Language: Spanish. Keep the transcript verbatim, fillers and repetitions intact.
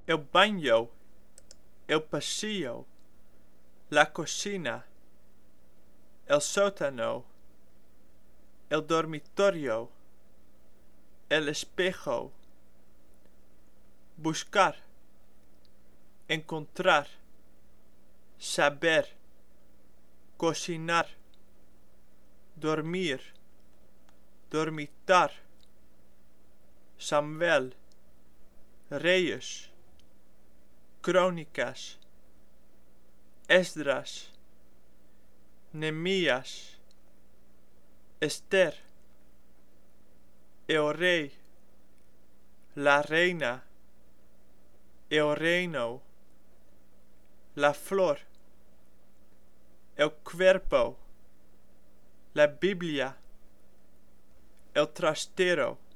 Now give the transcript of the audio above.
el baño, el pasillo, la cocina, el sótano, el dormitorio, el espejo, buscar, encontrar, saber, cocinar, dormir, dormitar, Samuel, Reyes, Crónicas, Esdras, Nehemías, Esther, el rey, la reina, el reino, la flor, el cuerpo, la Biblia, el trastero,